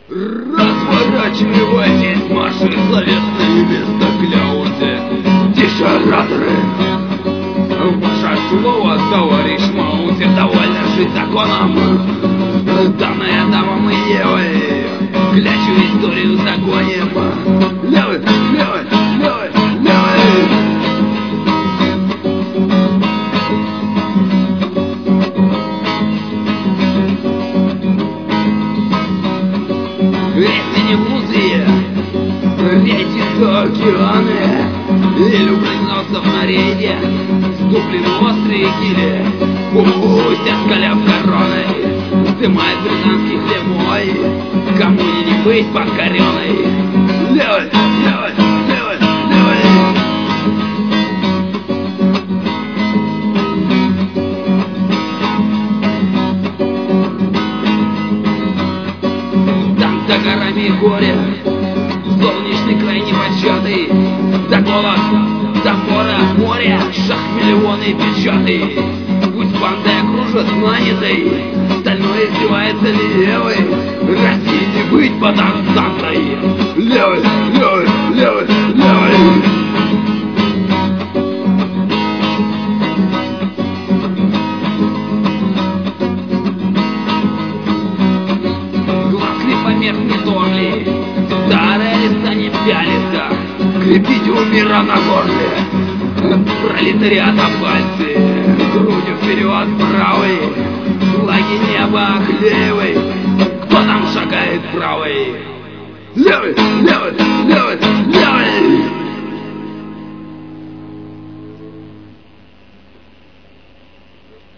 Разворачивайтесь, марши словесные вестокляусы, дешираторы. Ваше слово, товарищ Маузер, довольно жить законом, данное Адамом и Евой. Клячу историю загоним. Левый, левый, левый, левый. Рейсни музея, рейтинг океаны, и люблиносов на рейде, ступлены острые кили, пусть оскаляв короной, вздымает британский хлебой, кому не быть покоренной. Левый, левый, левый, левый. Там за горами горе, солнечный край непочатый, за голос топора море, шаг миллионы печатый. Пусть банда окружит нанятой, стальной издевается левый, России не быть потанцантой. Левый, левый, левый, левый. Глаз крепомер не торли, старая листа не пялится, крепить у мира на горле, пролетариата пальцы, грудью вперед правой, флаги неба оклеивай, кто там шагает правой? Левый, левый, левый, левый.